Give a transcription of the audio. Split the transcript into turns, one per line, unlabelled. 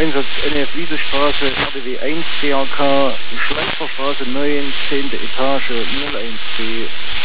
Einsatz NF Wiesestraße, RDW 1 DRK, Schleiferstraße 9, 10. Etage, 01B.